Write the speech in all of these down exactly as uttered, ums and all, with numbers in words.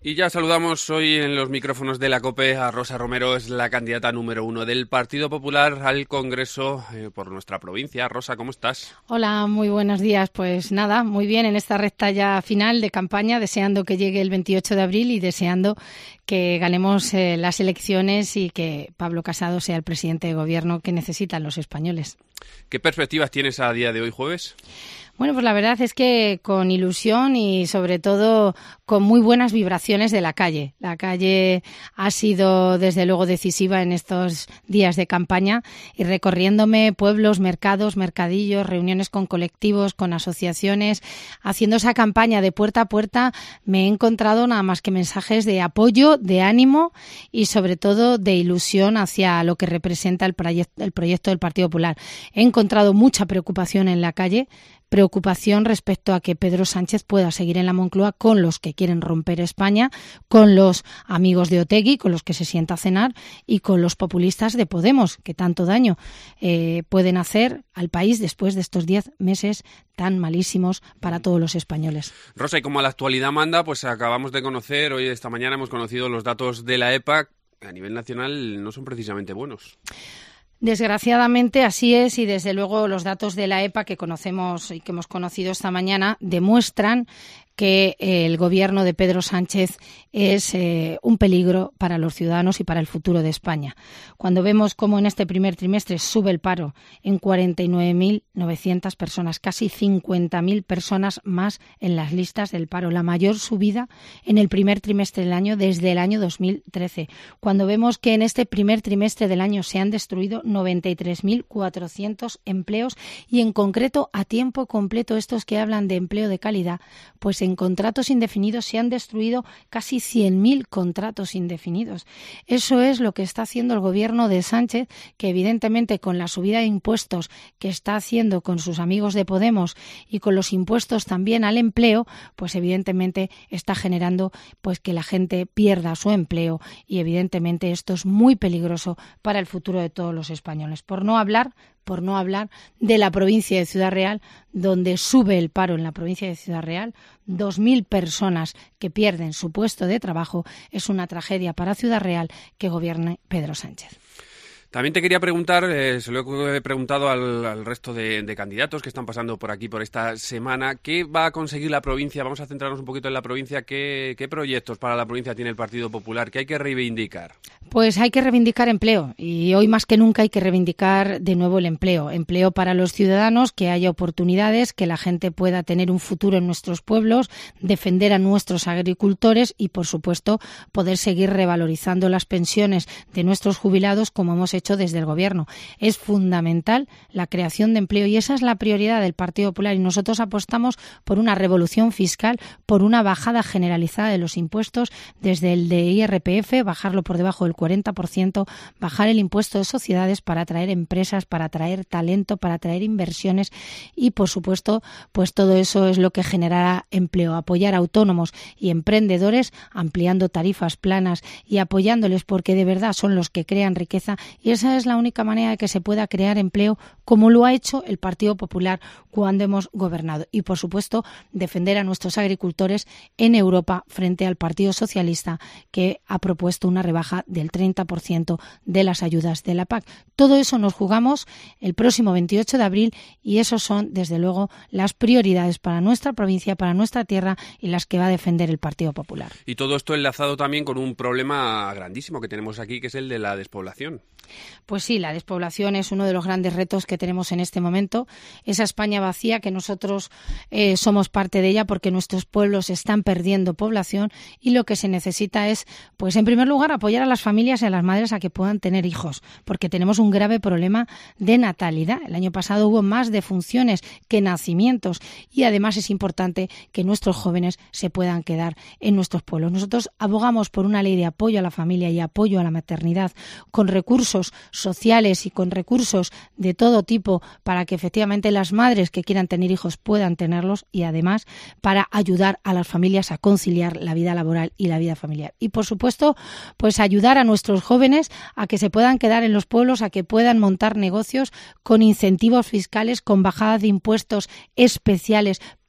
Y ya saludamos hoy en los micrófonos de la COPE a Rosa Romero, es la candidata número uno del Partido Popular al Congreso eh, por nuestra provincia. Rosa, ¿cómo estás? Hola, muy buenos días. Pues nada, muy bien en esta recta ya final de campaña, deseando que llegue el veintiocho de abril y deseando que ganemos eh, las elecciones y que Pablo Casado sea el presidente de gobierno que necesitan los españoles. ¿Qué perspectivas tienes a día de hoy, jueves? Bueno, pues la verdad es que con ilusión y sobre todo con muy buenas vibraciones de la calle. La calle ha sido desde luego decisiva en estos días de campaña y recorriéndome pueblos, mercados, mercadillos, reuniones con colectivos, con asociaciones, haciendo esa campaña de puerta a puerta, me he encontrado nada más que mensajes de apoyo, de ánimo y sobre todo de ilusión hacia lo que representa el proyecto, el proyecto del Partido Popular. He encontrado mucha preocupación en la calle, preocupación respecto a que Pedro Sánchez pueda seguir en la Moncloa con los que quieren romper España, con los amigos de Otegi, con los que se sienta a cenar y con los populistas de Podemos, que tanto daño eh, pueden hacer al país después de estos diez meses tan malísimos para todos los españoles. Rosa, y como la actualidad manda, pues acabamos de conocer, hoy esta mañana hemos conocido los datos de la EPA, que a nivel nacional no son precisamente buenos. Desgraciadamente así es y desde luego los datos de la EPA que conocemos y que hemos conocido esta mañana demuestran que el gobierno de Pedro Sánchez es eh, un peligro para los ciudadanos y para el futuro de España. Cuando vemos cómo en este primer trimestre sube el paro en cuarenta y nueve mil novecientas personas, casi cincuenta mil personas más en las listas del paro, la mayor subida en el primer trimestre del año desde el año dos mil trece. Cuando vemos que en este primer trimestre del año se han destruido noventa y tres mil cuatrocientos empleos y en concreto a tiempo completo, estos que hablan de empleo de calidad, pues en contratos indefinidos se han destruido casi cien mil contratos indefinidos. Eso es lo que está haciendo el gobierno de Sánchez, que evidentemente con la subida de impuestos que está haciendo con sus amigos de Podemos y con los impuestos también al empleo, pues evidentemente está generando pues que la gente pierda su empleo y evidentemente esto es muy peligroso para el futuro de todos los españoles. Por no hablar por no hablar de la provincia de Ciudad Real, donde sube el paro en la provincia de Ciudad Real, dos mil personas que pierden su puesto de trabajo. Es una tragedia para Ciudad Real que gobierne Pedro Sánchez. También te quería preguntar, eh, se lo he preguntado al, al resto de, de candidatos que están pasando por aquí por esta semana, ¿qué va a conseguir la provincia? Vamos a centrarnos un poquito en la provincia. ¿Qué, qué proyectos para la provincia tiene el Partido Popular? ¿Qué hay que reivindicar? Pues hay que reivindicar empleo y hoy más que nunca hay que reivindicar de nuevo el empleo. Empleo para los ciudadanos, que haya oportunidades, que la gente pueda tener un futuro en nuestros pueblos, defender a nuestros agricultores y, por supuesto, poder seguir revalorizando las pensiones de nuestros jubilados como hemos hecho hecho desde el Gobierno. Es fundamental la creación de empleo y esa es la prioridad del Partido Popular y nosotros apostamos por una revolución fiscal, por una bajada generalizada de los impuestos, desde el de I R P F, bajarlo por debajo del cuarenta por ciento, bajar el impuesto de sociedades para atraer empresas, para atraer talento, para atraer inversiones y, por supuesto, pues todo eso es lo que generará empleo. Apoyar a autónomos y emprendedores, ampliando tarifas planas y apoyándoles porque de verdad son los que crean riqueza y esa es la única manera de que se pueda crear empleo como lo ha hecho el Partido Popular cuando hemos gobernado. Y, por supuesto, defender a nuestros agricultores en Europa frente al Partido Socialista que ha propuesto una rebaja del treinta por ciento de las ayudas de la P A C. Todo eso nos jugamos el próximo veintiocho de abril y esos son, desde luego, las prioridades para nuestra provincia, para nuestra tierra y las que va a defender el Partido Popular. Y todo esto enlazado también con un problema grandísimo que tenemos aquí, que es el de la despoblación. Pues sí, la despoblación es uno de los grandes retos que tenemos en este momento. Esa España vacía que nosotros eh, somos parte de ella porque nuestros pueblos están perdiendo población y lo que se necesita es, pues en primer lugar, apoyar a las familias y a las madres a que puedan tener hijos, porque tenemos un grave problema de natalidad. El año pasado hubo más defunciones que nacimientos y además es importante que nuestros jóvenes se puedan quedar en nuestros pueblos. Nosotros abogamos por una ley de apoyo a la familia y apoyo a la maternidad con recursos sociales y con recursos de todo tipo para que efectivamente las madres que quieran tener hijos puedan tenerlos y además para ayudar a las familias a conciliar la vida laboral y la vida familiar. Y por supuesto, pues ayudar a nuestros jóvenes a que se puedan quedar en los pueblos, a que puedan montar negocios con incentivos fiscales, con bajadas de impuestos especiales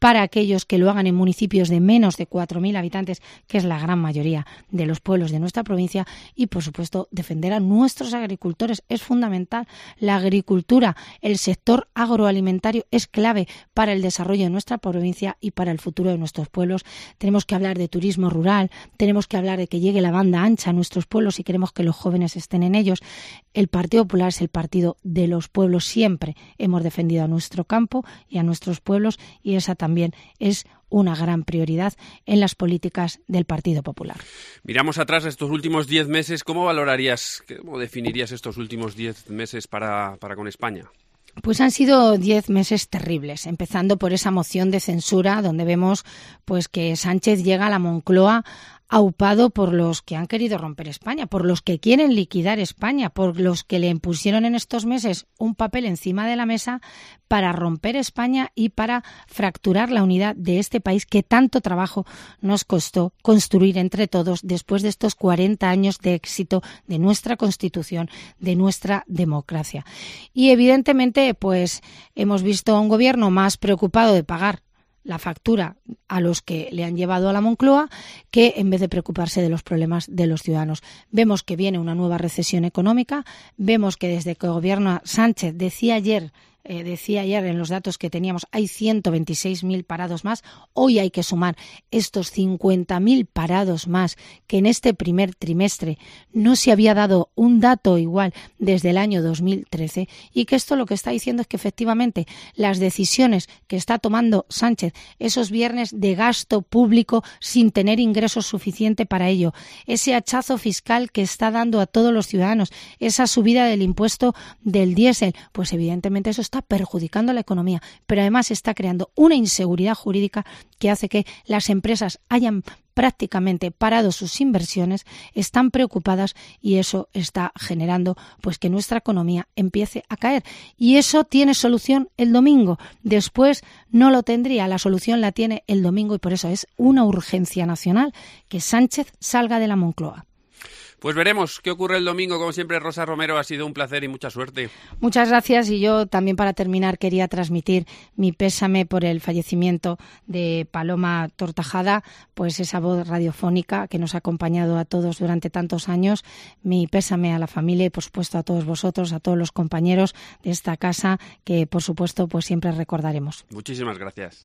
para aquellos que lo hagan en municipios de menos de cuatro mil habitantes, que es la gran mayoría de los pueblos de nuestra provincia, y por supuesto defender a nuestros agricultores. Es fundamental. La agricultura, el sector agroalimentario es clave para el desarrollo de nuestra provincia y para el futuro de nuestros pueblos. Tenemos que hablar de turismo rural, tenemos que hablar de que llegue la banda ancha a nuestros pueblos y queremos que los jóvenes estén en ellos. El Partido Popular es el partido de los pueblos. Siempre hemos defendido a nuestro campo y a nuestros pueblos, y esa también es una gran prioridad en las políticas del Partido Popular. Miramos atrás estos últimos diez meses. ¿Cómo valorarías, cómo definirías estos últimos diez meses para, para con España? Pues han sido diez meses terribles, empezando por esa moción de censura donde vemos pues que Sánchez llega a la Moncloa aupado por los que han querido romper España, por los que quieren liquidar España, por los que le impusieron en estos meses un papel encima de la mesa para romper España y para fracturar la unidad de este país que tanto trabajo nos costó construir entre todos después de estos cuarenta años de éxito de nuestra Constitución, de nuestra democracia. Y evidentemente pues hemos visto a un gobierno más preocupado de pagar la factura a los que le han llevado a la Moncloa que en vez de preocuparse de los problemas de los ciudadanos. Vemos que viene una nueva recesión económica, vemos que desde que gobierna Sánchez, decía ayer Eh, decía ayer en los datos que teníamos, hay ciento veintiséis mil parados más. Hoy hay que sumar estos cincuenta mil parados más, que en este primer trimestre no se había dado un dato igual desde el año dos mil trece, y que esto lo que está diciendo es que efectivamente las decisiones que está tomando Sánchez, esos viernes de gasto público sin tener ingresos suficientes para ello, ese hachazo fiscal que está dando a todos los ciudadanos, esa subida del impuesto del diésel, pues evidentemente eso está perjudicando a la economía, pero además está creando una inseguridad jurídica que hace que las empresas hayan prácticamente parado sus inversiones, están preocupadas, y eso está generando pues que nuestra economía empiece a caer. Y eso tiene solución el domingo. Después no lo tendría. La solución la tiene el domingo, y por eso es una urgencia nacional que Sánchez salga de la Moncloa. Pues veremos qué ocurre el domingo. Como siempre, Rosa Romero, ha sido un placer y mucha suerte. Muchas gracias, y yo también, para terminar, quería transmitir mi pésame por el fallecimiento de Paloma Tortajada, pues esa voz radiofónica que nos ha acompañado a todos durante tantos años. Mi pésame a la familia y, por supuesto, a todos vosotros, a todos los compañeros de esta casa que, por supuesto, pues siempre recordaremos. Muchísimas gracias.